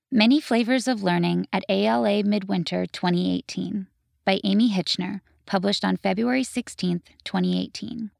Many Flavors of Learning at ALA Midwinter 2018 by Amy Hitchner, published on February 16, 2018.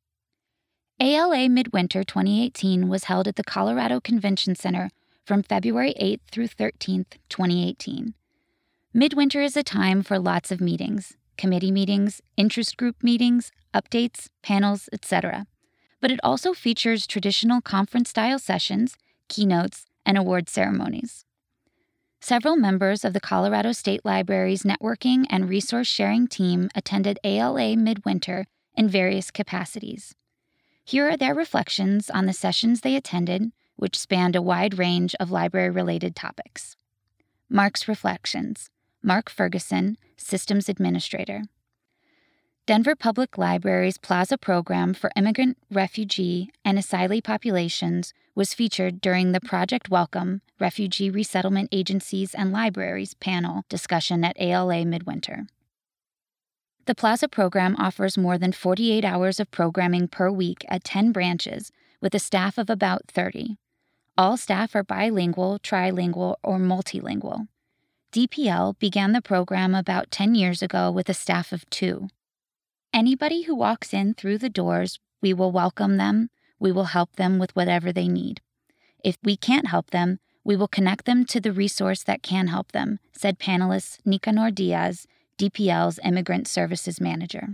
ALA Midwinter 2018 was held at the Colorado Convention Center from February 8 through 13, 2018. Midwinter is a time for lots of meetings, committee meetings, interest group meetings, updates, panels, etc. But it also features traditional conference-style sessions, keynotes, and award ceremonies. Several members of the Colorado State Library's networking and resource-sharing team attended ALA Midwinter in various capacities. Here are their reflections on the sessions they attended, which spanned a wide range of library-related topics. Mark's reflections. Mark Ferguson, Systems Administrator. Denver Public Library's Plaza program for immigrant, refugee, and asylee populations was featured during the Project Welcome, Refugee Resettlement Agencies and Libraries panel discussion at ALA Midwinter. The Plaza program offers more than 48 hours of programming per week at 10 branches with a staff of about 30. All staff are bilingual, trilingual, or multilingual. DPL began the program about 10 years ago with a staff of 2. Anybody who walks in through the doors, we will welcome them, we will help them with whatever they need. If we can't help them, we will connect them to the resource that can help them, said panelist Nicanor Diaz, DPL's Immigrant Services Manager.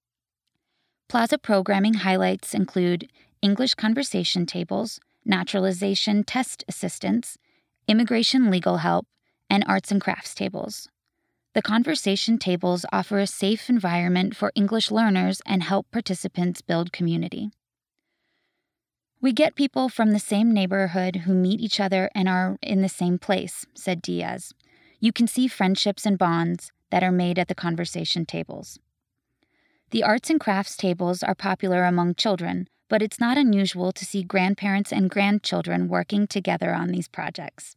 Plaza programming highlights include English conversation tables, naturalization test assistance, immigration legal help, and arts and crafts tables. The conversation tables offer a safe environment for English learners and help participants build community. We get people from the same neighborhood who meet each other and are in the same place, said Diaz. You can see friendships and bonds that are made at the conversation tables. The arts and crafts tables are popular among children, but it's not unusual to see grandparents and grandchildren working together on these projects.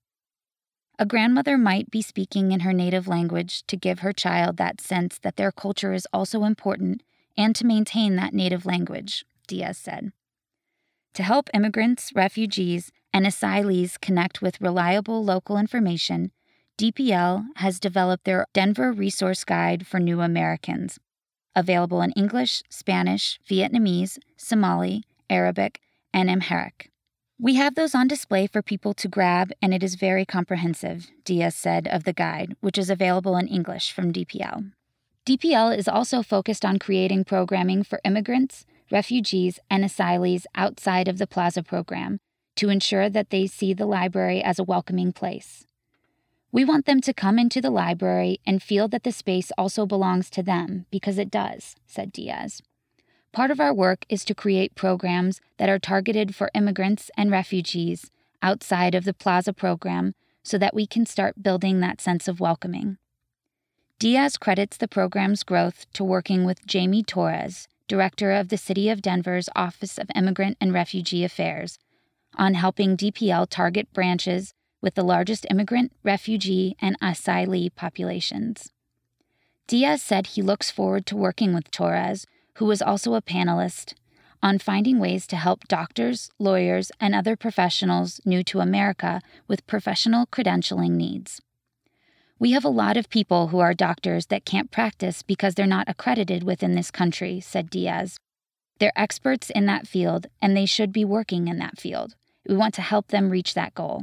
A grandmother might be speaking in her native language to give her child that sense that their culture is also important and to maintain that native language, Diaz said. To help immigrants, refugees, and asylees connect with reliable local information, DPL has developed their Denver Resource Guide for New Americans, available in English, Spanish, Vietnamese, Somali, Arabic, and Amharic. We have those on display for people to grab, and it is very comprehensive, Diaz said of the guide, which is available in English from DPL. DPL is also focused on creating programming for immigrants, refugees, and asylees outside of the Plaza program to ensure that they see the library as a welcoming place. We want them to come into the library and feel that the space also belongs to them, because it does, said Diaz. Part of our work is to create programs that are targeted for immigrants and refugees outside of the Plaza program so that we can start building that sense of welcoming. Diaz credits the program's growth to working with Jamie Torres, director of the City of Denver's Office of Immigrant and Refugee Affairs, on helping DPL target branches with the largest immigrant, refugee, and asylee populations. Diaz said he looks forward to working with Torres, who was also a panelist, on finding ways to help doctors, lawyers, and other professionals new to America with professional credentialing needs. We have a lot of people who are doctors that can't practice because they're not accredited within this country, said Diaz. They're experts in that field, and they should be working in that field. We want to help them reach that goal.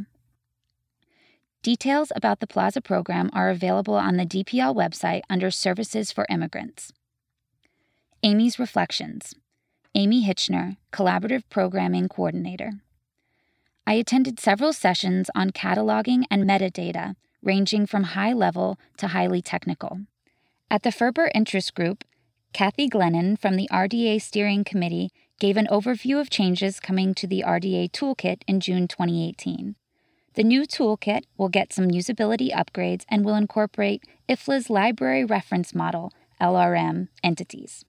Details about the Plaza program are available on the DPL website under Services for Immigrants. Amy's Reflections. Amy Hitchner, Collaborative Programming Coordinator. I attended several sessions on cataloging and metadata, ranging from high-level to highly technical. At the Ferber Interest Group, Kathy Glennon from the RDA Steering Committee gave an overview of changes coming to the RDA Toolkit in June 2018. The new toolkit will get some usability upgrades and will incorporate IFLA's Library Reference Model, LRM, entities.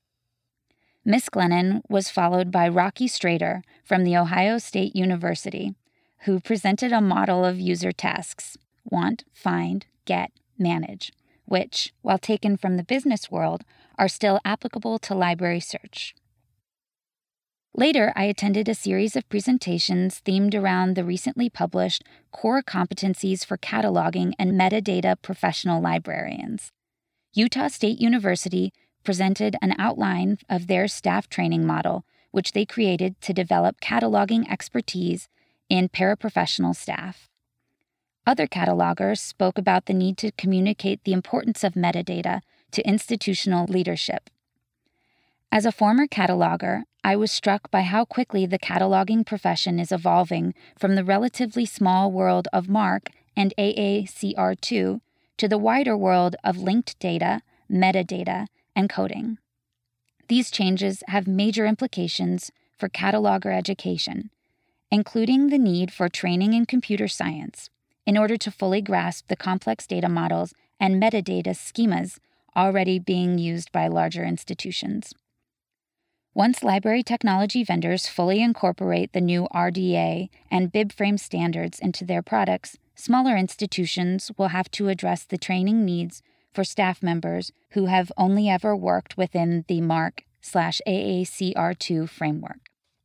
Ms. Glennon was followed by Rocky Strader from The Ohio State University, who presented a model of user tasks, want, find, get, manage, which, while taken from the business world, are still applicable to library search. Later, I attended a series of presentations themed around the recently published Core Competencies for Cataloging and Metadata Professional Librarians. Utah State University presented an outline of their staff training model, which they created to develop cataloging expertise in paraprofessional staff. Other catalogers spoke about the need to communicate the importance of metadata to institutional leadership. As a former cataloger, I was struck by how quickly the cataloging profession is evolving from the relatively small world of MARC and AACR2 to the wider world of linked data, metadata, and coding. These changes have major implications for cataloger education, including the need for training in computer science in order to fully grasp the complex data models and metadata schemas already being used by larger institutions. Once library technology vendors fully incorporate the new RDA and BibFrame standards into their products, smaller institutions will have to address the training needs for staff members who have only ever worked within the MARC/AACR2 framework.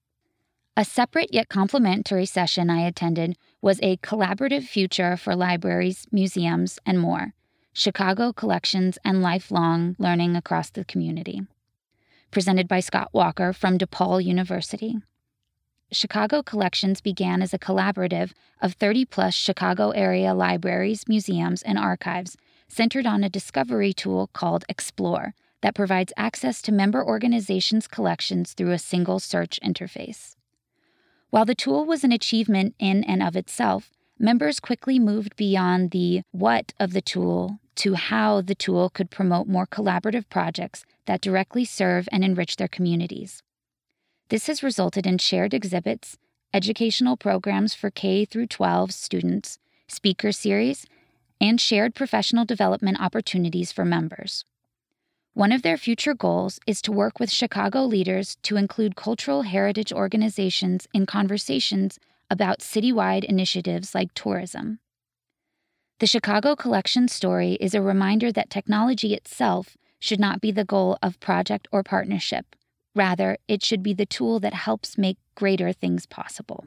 A separate yet complementary session I attended was a Collaborative Future for Libraries, Museums, and More, Chicago Collections and Lifelong Learning Across the Community, presented by Scott Walker from DePaul University. Chicago Collections began as a collaborative of 30-plus Chicago area libraries, museums, and archives centered on a discovery tool called Explore that provides access to member organizations' collections through a single search interface. While the tool was an achievement in and of itself, members quickly moved beyond the what of the tool to how the tool could promote more collaborative projects that directly serve and enrich their communities. This has resulted in shared exhibits, educational programs for K through 12 students, speaker series, and shared professional development opportunities for members. One of their future goals is to work with Chicago leaders to include cultural heritage organizations in conversations about citywide initiatives like tourism. The Chicago Collection story is a reminder that technology itself should not be the goal of project or partnership. Rather, it should be the tool that helps make greater things possible.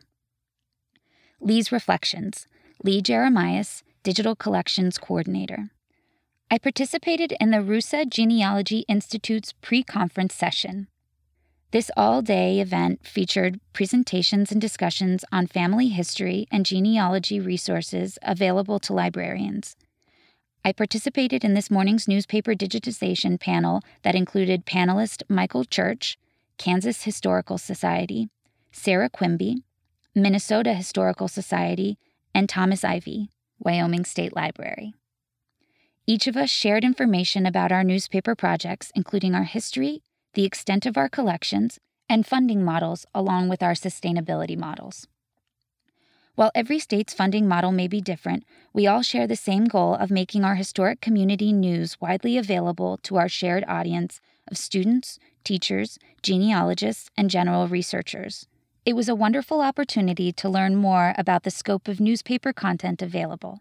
Lee's Reflections, Lee Jeremias, Digital Collections Coordinator. I participated in the RUSA Genealogy Institute's pre-conference session. This all-day event featured presentations and discussions on family history and genealogy resources available to librarians. I participated in this morning's newspaper digitization panel that included panelist Michael Church, Kansas Historical Society, Sarah Quimby, Minnesota Historical Society, and Thomas Ivey, Wyoming State Library. Each of us shared information about our newspaper projects, including our history, the extent of our collections, and funding models, along with our sustainability models. While every state's funding model may be different, we all share the same goal of making our historic community news widely available to our shared audience of students, teachers, genealogists, and general researchers. It was a wonderful opportunity to learn more about the scope of newspaper content available.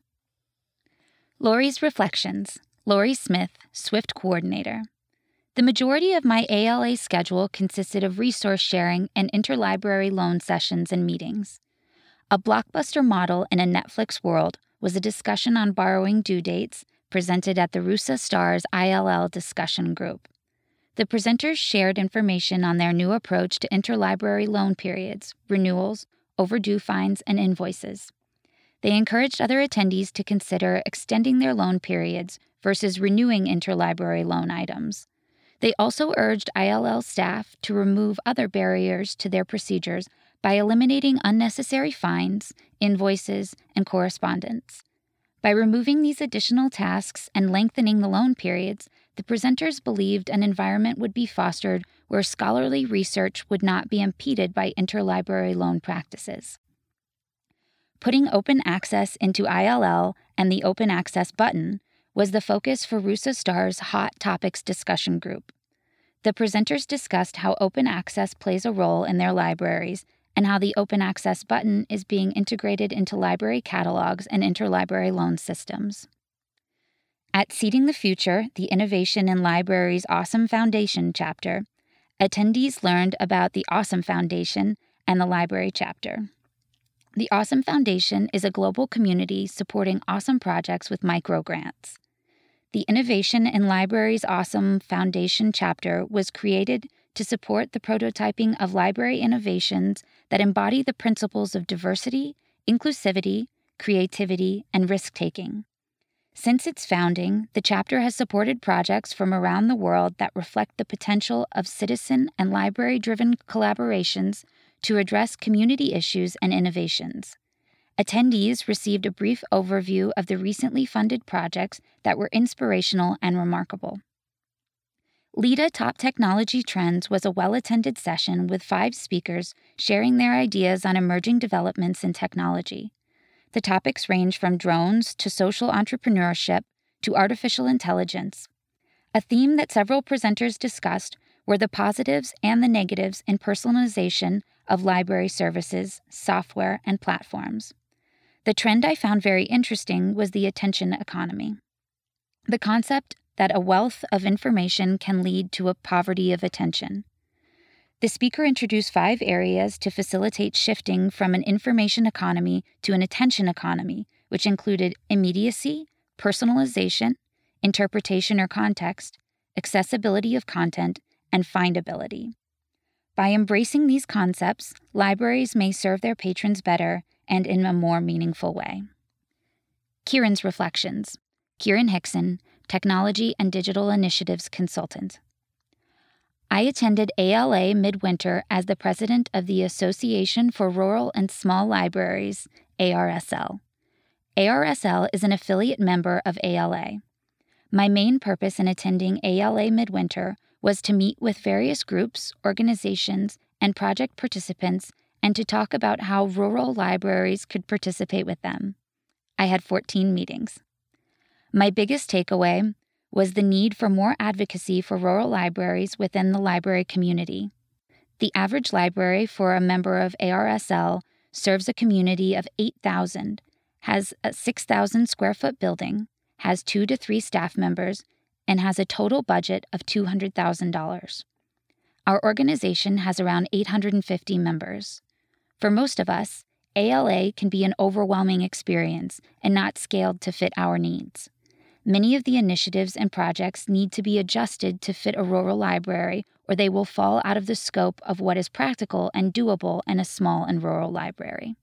Lori's Reflections, Lori Smith, Swift Coordinator. The majority of my ALA schedule consisted of resource sharing and interlibrary loan sessions and meetings. A blockbuster model in a Netflix world was a discussion on borrowing due dates presented at the RUSA Stars ILL discussion group. The presenters shared information on their new approach to interlibrary loan periods, renewals, overdue fines, and invoices. They encouraged other attendees to consider extending their loan periods versus renewing interlibrary loan items. They also urged ILL staff to remove other barriers to their procedures by eliminating unnecessary fines, invoices, and correspondence. By removing these additional tasks and lengthening the loan periods, the presenters believed an environment would be fostered where scholarly research would not be impeded by interlibrary loan practices. Putting open access into ILL and the open access button was the focus for RUSA Stars Hot Topics discussion group. The presenters discussed how open access plays a role in their libraries and how the open access button is being integrated into library catalogs and interlibrary loan systems. At Seeding the Future, the Innovation in Libraries Awesome Foundation chapter, Attendees learned about the Awesome Foundation and the library chapter. The Awesome Foundation is a global community supporting awesome projects with microgrants. The Innovation in Libraries Awesome Foundation chapter was created to support the prototyping of library innovations that embody the principles of diversity, inclusivity, creativity, and risk-taking. Since its founding, the chapter has supported projects from around the world that reflect the potential of citizen and library-driven collaborations to address community issues and innovations. Attendees received a brief overview of the recently funded projects that were inspirational and remarkable. LIDA Top Technology Trends was a well-attended session with 5 speakers sharing their ideas on emerging developments in technology. The topics range from drones to social entrepreneurship to artificial intelligence. A theme that several presenters discussed were the positives and the negatives in personalization of library services, software, and platforms. The trend I found very interesting was the attention economy. The concept that a wealth of information can lead to a poverty of attention. The speaker introduced 5 areas to facilitate shifting from an information economy to an attention economy, which included immediacy, personalization, interpretation or context, accessibility of content, and findability. By embracing these concepts, libraries may serve their patrons better and in a more meaningful way. Kieran's Reflections. Kieran Hickson, Technology and Digital Initiatives Consultant. I attended ALA Midwinter as the president of the Association for Rural and Small Libraries, ARSL. ARSL is an affiliate member of ALA. My main purpose in attending ALA Midwinter was to meet with various groups, organizations, and project participants and to talk about how rural libraries could participate with them. I had 14 meetings. My biggest takeaway was the need for more advocacy for rural libraries within the library community. The average library for a member of ARSL serves a community of 8,000, has a 6,000 square foot building, has 2 to 3 staff members, and has a total budget of $200,000. Our organization has around 850 members. For most of us, ALA can be an overwhelming experience and not scaled to fit our needs. Many of the initiatives and projects need to be adjusted to fit a rural library, or they will fall out of the scope of what is practical and doable in a small and rural library.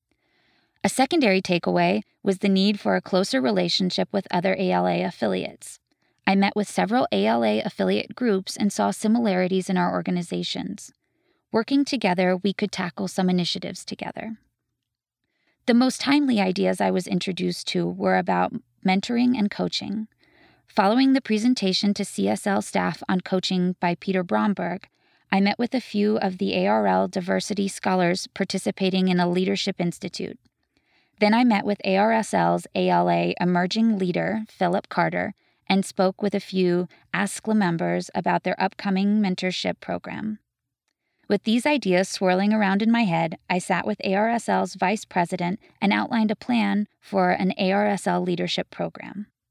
A secondary takeaway was the need for a closer relationship with other ALA affiliates. I met with several ALA affiliate groups and saw similarities in our organizations. Working together, we could tackle some initiatives together. The most timely ideas I was introduced to were about mentoring and coaching. Following the presentation to CSL staff on coaching by Peter Bromberg, I met with a few of the ARL diversity scholars participating in a leadership institute. Then I met with ARSL's ALA emerging leader, Philip Carter, and spoke with a few ASCLA members about their upcoming mentorship program. With these ideas swirling around in my head, I sat with ARSL's vice president and outlined a plan for an ARSL leadership program.